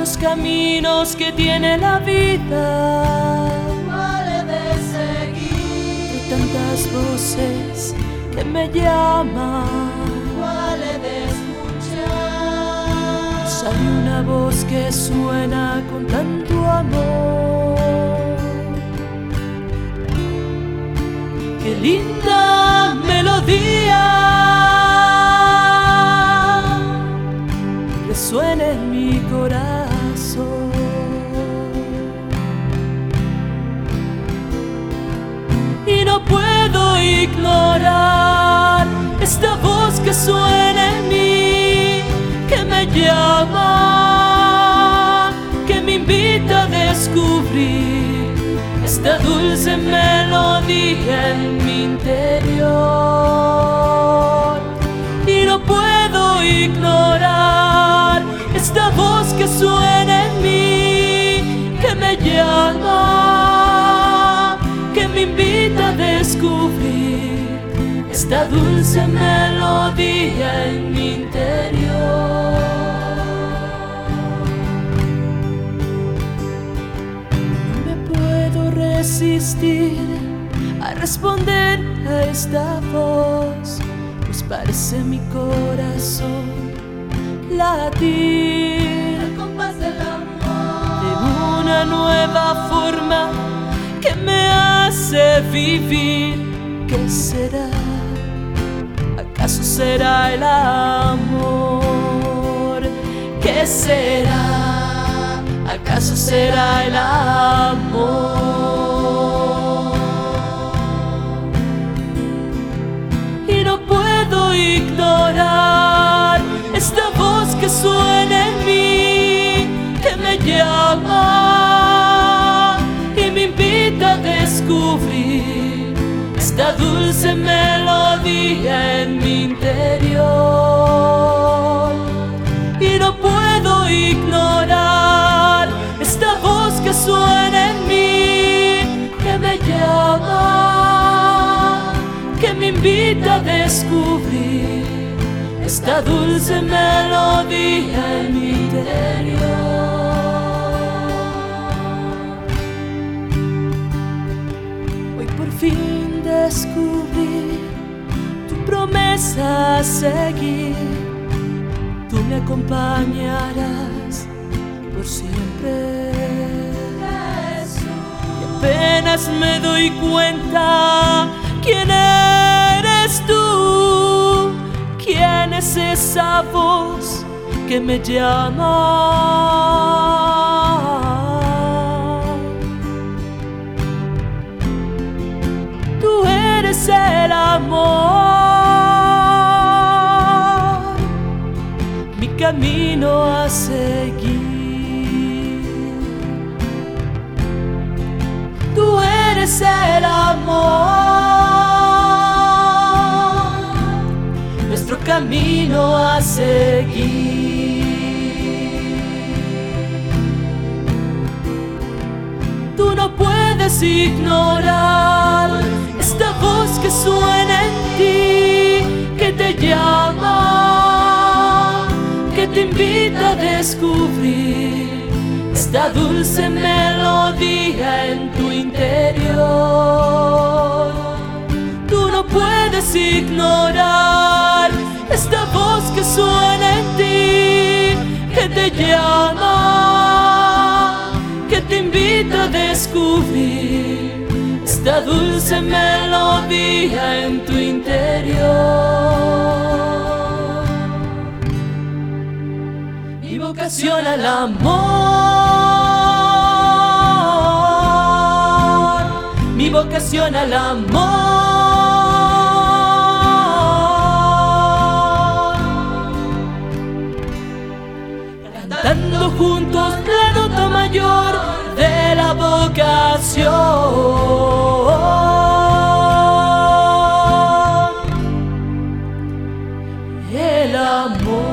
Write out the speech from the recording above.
tantos caminos que tiene la vida, ¿cuál he de seguir? tantas voces que me llaman, ¿Cuál he de escuchar? hay una voz que suena con tanto amor. Qué linda melodía resuena en mi corazón. Y no puedo ignorar esta voz que suena en mí, que me llama, que me invita a descubrir esta dulce melodía en mi interior. Y no puedo ignorar esta voz que suena en mí, que me llama, que me invita a descubrir esta dulce melodía en mi interior. No me puedo resistir a responder a esta voz, pues parece mi corazón latir El compás del amor de una nueva forma que me hace vivir. ¿Qué será? ¿Acaso será el amor? ¿Qué será? ¿Acaso será el amor? Y no puedo ignorar esta voz que suena en mí, que me llama y me invita a descubrir esta dulce melodía en mi interior. Y no puedo ignorar esta voz que suena en mí, que me llama, que me invita a descubrir esta dulce melodía en mi interior. Hoy por fin descubrí tu promesa a seguir. Tú me acompañarás por siempre, Jesús. y apenas me doy cuenta quién eres tú, quién es esa voz que me llama. Tú eres el amor, mi camino a seguir. Tú eres el amor, nuestro camino a seguir. Tú no puedes ignorar esta voz que suena en ti, que te llama, que te invita a descubrir esta dulce melodía en tu interior. Tú no puedes ignorar esta voz que suena en ti, que te llama, que te invita a descubrir esta dulce melodía en tu interior. Mi vocación al amor, mi vocación al amor. Cantando juntos la nota mayor de la vocación, el amor.